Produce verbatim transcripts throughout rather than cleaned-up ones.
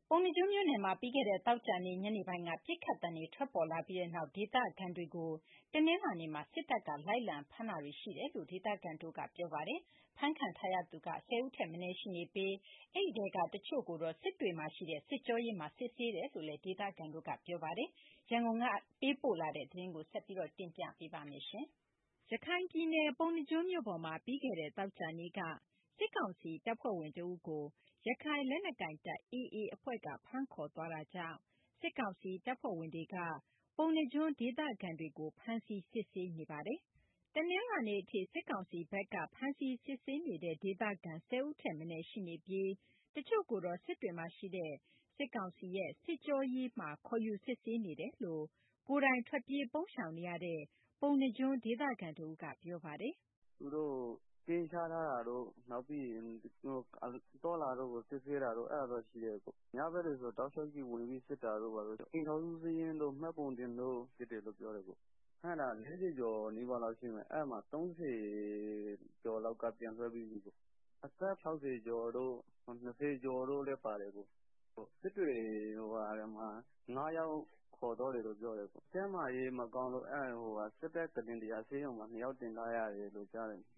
ပုဏ္ဏားကျွန်းမြို့နယ်မှာ ပြီးခဲ့တဲ့သောကြာနေ့ညနေပိုင်းကပစ်ခတ်သံတွေထွက်ပေါ်လာပြီးနောက်ဒေသခံတွေကိုတနင်္လာနေ့မှာစစ်တပ်ကလိုက်လံဖမ်းတာတွေရှိတယ်လို့ဒေသခံတို့ကပြောပါတယ်။ဖမ်းခံထားရသူကဆယ်ဦးထက်မနည်းရှိနေပြီးအဲဒီထဲကတချို့ကိုတော့စစ်တွေမှာရှိတဲ့စစ်ကြောရေးမှာစစ်ဆေးတယ်လို့လည်းဒေသခံတို့ကပြောပါတယ်။ရန်ကုန်ကပေးပို့လာတဲ့သတင်းကိုဆက်ပြီးတင်ပြပေးပါမယ်။ရခိုင်ပြည်နယ်ပုဏ္ဏားကျွန်းမြို့ပေါ်မှာပြီးခဲ့တဲ့သောကြာနေ့ကစစ်ကောင်စီတပ်ဖွဲ့ဝင်တဦးကိုရခိုင်လက်နက်ကိုင်တပ် အေအေ အဖွဲ့ကဖမ်းခေါ်သွားတာကြောင့်စစ်ကောင်စီတပ်ဖွဲ့ဝင်တွေကပုဏ္ဏားကျွန်းဒေသခံတွေကိုဖမ်းဆီးစစ်ဆေးနေပါတယ်။တနင်္လာနေ့အထိစစ်ကောင်စီဘက်ကဖမ်းဆီးစစ်ဆေးနေတဲ့ဒေသခံဆယ်ဦးထက်မနည်းရှိနေပြီးတချို့ကိုတော့စစ်တွေမှာရှိတဲ့စစ်ကောင်စီရဲ့စစ်ကြောရေးမှာခေါ်ယူစစ်ဆေးနေတယ်လို့ကိုယ်တိုင်ထွက်ပြေးပုန်းရှောင်နေရတဲ့ပုဏ္ဏားကျွန်းဒေသခံတဦးကပြောပါတယ်။“သူတို့ကင်းချထားတာတို့နောက်ပြီးရင်သွားလာတာတို့ကိုစစ်ဆေးတာတို့အဲဒါတော့ရှိတယ်။ ညဘက်တွေဆိုတောက်လျှောက်ကြီးဝင်ပြီးစစ်တာတို့ဘာတို့အိမ်ထောင်စုစာရင်းတို့မှတ်ပုံတင်တို့စစ်တယ်လို့ပြောတယ်။ ဖမ်းတာလေးဆယ်ကျော်နီးပါးလောက်ရှိမယ်။ အဲဒီမှာ သုံးဆယ်ကျော်လောက်ကပြန်လွှတ်ပြီးပြီ။ အသက် ၆၀ကျော်တို့၂၀ကျော်တို့လည်းပါတယ်။ စစ်တွေမှာငါးယောက်ခေါ်သွားတယ်လို့ပြောတယ်။ ကျန်းမာရေးမကောင်းလို့စစ်တပ်ကုတင် ၁၀၀ဆေးရုံမှာနှစ်ယောက်တင်ထားရတယ်လို့ကြားတယ်။ ”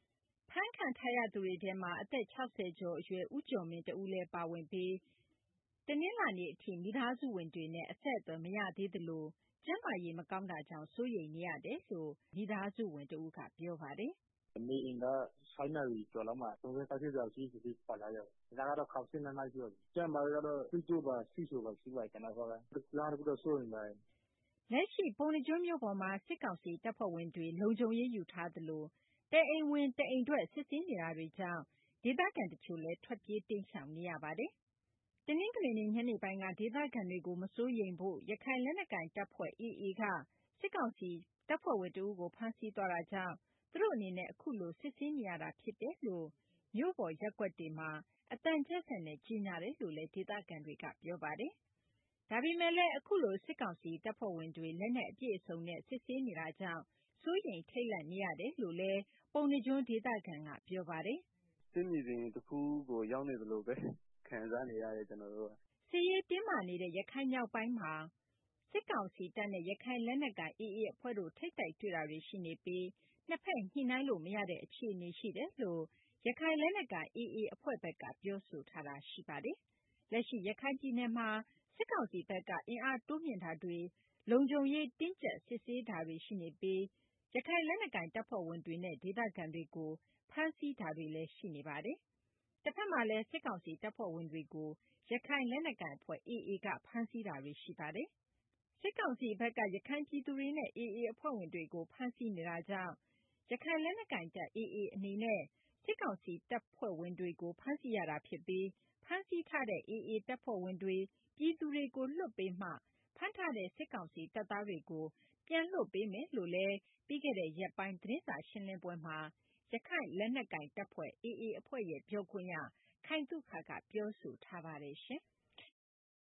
ဖမ်းခံထားရသူတွေထဲမှာအသက်၆၀ကျော်အရွယ်ဦးကျော်မင်းတဦးလည်းပါဝင်ပြီးတနင်္လာနေ့အထိမိသားစုဝင်တွေနဲ့အဆက်အသွယ်မရသေးသလိုကျန်းမာရေးမကောင်းတာကြောင့်စိုးရိမ်နေရတယ်လို့မိသားစုဝင်တဦးကပြောပါတယ်။ “နေအိမ်က၆နာရီကျော်လောက်မှာစုံစမ်းစစ်ဆေးစရာရှိလို့ခေါ်လာတယ်။ အဲဒါကတော့ခေါင်းရှင်းနွမ်းနွမ်းပြောတယ်။ ကျန်းမာရေးကတော့သွေးတိုးပါဆီးချိုပါရှိပါတယ်။ ကျနော်တို့ကလမ်းတခုတော့စိုးရိမ်ပါတယ်။ ” လက်ရှိပုဏ္ဏားကျွန်းမြို့ပေါ်မှာစစ်ကောင်စီတပ်ဖွဲ့ဝင်တွေလုံခြုံရေးယူထားသလိုတအိမ်ဝင်တအိမ်ထွက်စစ်ဆေးနေတာတွေကြောင့်ဒေသခံတချို့လည်းထွက်ပြေးတိမ်းရှောင်နေရပါတယ်။တနင်္ဂနွေနေ့ညနေပိုင်းကဒေသခံတွေကိုမစိုးရိမ်ဖို့ရခိုင်လက်နက်ကိုင်တပ်ဖွဲ့ အေအေကစစ်ကောင်စီတပ်ဖွဲ့ဝင်တဦးကိုဖမ်းဆီးသွားတာကြောင့်သူတို့အနေနဲ့အခုလိုစစ်ဆေးနေရတာဖြစ်တယ်လို့မြို့ပေါ်ရပ်ကွက်တွေမှာအသံချဲ့စက်နဲ့ကြေညာတယ်လို့လည်းဒေသခံတွေကပြောပါတယ်။ဒါပေမယ့်လည်းအခုလိုစစ်ကောင်စီတပ်ဖွဲ့ဝင်တွေလက်နက်အပြည့်အစုံနဲ့စစ်ဆေးနေတာကြောင့်စိုးရိမ်ထိတ်လန့်နေရတယ်လို့လည်းပုဏ္ဏားကျွန်းဒေသခံကပြောပါတယ်။ “စစ်မြေပြင်တခုကိုရောက်နေသလိုပဲခံစားနေရတယ်ကျနော်တို့က။” စစ်ရေးတင်းမာနေတဲ့ရခိုင်မြောက်ပိုင်းမှာစစ်ကောင်စီတပ်နဲ့ရခိုင်လက်နက်ကိုင် အေအေ အဖွဲ့တို့ထိပ်တိုက်တွေ့တာတွေရှိနေပြီးနှစ်ဘက်ညှိနှိုင်းလို့မရတဲ့အခြေအနေရှိတယ်လို့ရခိုင်လက်နက်ကိုင် အေအေ အဖွဲ့ဘက်ကပြောဆိုထားတာရှိပါတယ်။လက်ရှိရခိုင်ပြည်နယ်မှာစစ်ကောင်စီဘက်ကအင်အားတိုးမြှင့်တာတွေလုံခြုံရေးတင်းကြပ်စစ်ဆေးတာတွေရှိနေပြီးရခိုင်လက်နက်ကိုင်တပ်ဖွဲ့ဝင်တွေနဲ့ဒေသခံတွေကိုဖမ်းဆီးတာတွေလည်းရှိနေပါတယ်။တဘက်မှာလည်းစစ်ကောင်စီတပ်ဖွဲ့ဝင်တွေကိုရခိုင်လက်နက်ကိုင်အဖွဲ့ အေအေ ကဖမ်းဆီးတာတွေရှိပါတယ်။စစ်ကောင်စီဘက်ကရခိုင်ပြည်သူတွေနဲ့ အေအေ အဖွဲ့ဝင်တွေကိုဖမ်းဆီးနေတာကြောင့်ရခိုင်လက်နက်ကိုင်တပ် အေအေ အနေနဲ့စစ်ကောင်စီတပ်ဖွဲ့ဝင်တွေကိုဖမ်းဆီးရတာဖြစ်ပြီးဖမ်းဆီးထားတဲ့ အေအေ တပ်ဖွဲ့ဝင်တွေပြည်သူတွေကိုလွှတ်ပေးမှဖမ်းထားတဲ့စစ်ကောင်စီတပ်သားတွေကိုပြန်လွှတ်ပေးမယ်လို့လည်းပြီးခဲ့တဲ့ရက်ပိုင်းသတင်းစာရှင်းလင်းပွဲမှာရခိုင်လက်နက်ကိုင်တပ်ဖွဲ့ အေအေ အဖွဲ့ရဲ့ပြောခွင့်ရခိုင်သုခကပြောဆိုထားပါတယ်ရှင်။